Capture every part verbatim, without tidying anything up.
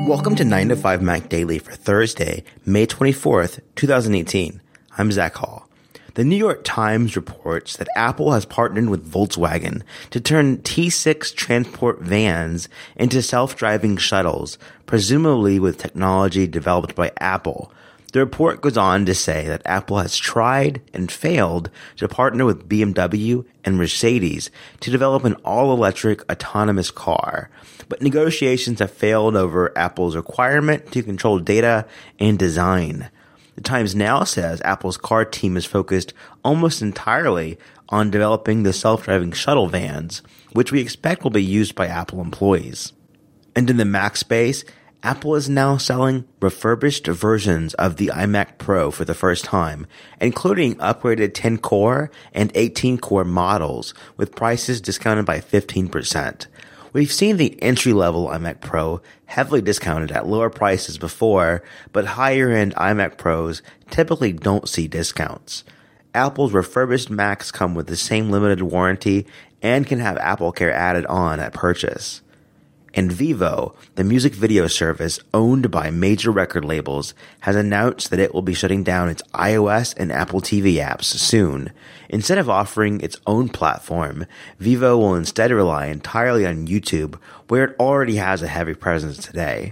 Welcome to nine to five Mac Daily for Thursday, May twenty-fourth, twenty eighteen. I'm Zach Hall. The New York Times reports that Apple has partnered with Volkswagen to turn T six transport vans into self-driving shuttles, presumably with technology developed by Apple. The report goes on to say that Apple has tried and failed to partner with B M W and Mercedes to develop an all-electric autonomous car, but negotiations have failed over Apple's requirement to control data and design. The Times now says Apple's car team is focused almost entirely on developing the self-driving shuttle vans, which we expect will be used by Apple employees. And in the Mac space, Apple is now selling refurbished versions of the iMac Pro for the first time, including upgraded ten-core and eighteen-core models with prices discounted by fifteen percent. We've seen the entry-level iMac Pro heavily discounted at lower prices before, but higher-end iMac Pros typically don't see discounts. Apple's refurbished Macs come with the same limited warranty and can have AppleCare added on at purchase. And Vevo, the music video service owned by major record labels, has announced that it will be shutting down its iOS and Apple T V apps soon. Instead of offering its own platform, Vevo will instead rely entirely on YouTube, where it already has a heavy presence today.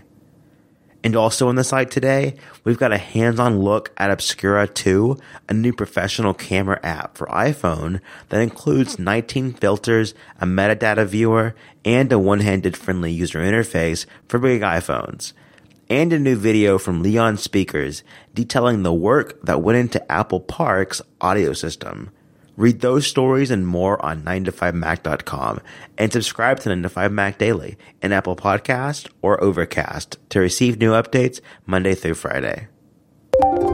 And also on the site today, we've got a hands-on look at Obscura two, a new professional camera app for iPhone that includes nineteen filters, a metadata viewer, and a one-handed friendly user interface for big iPhones. And a new video from Leon Speakers detailing the work that went into Apple Park's audio system. Read those stories and more on nine to five mac dot com and subscribe to nine to five Mac Daily in Apple Podcast or Overcast to receive new updates Monday through Friday.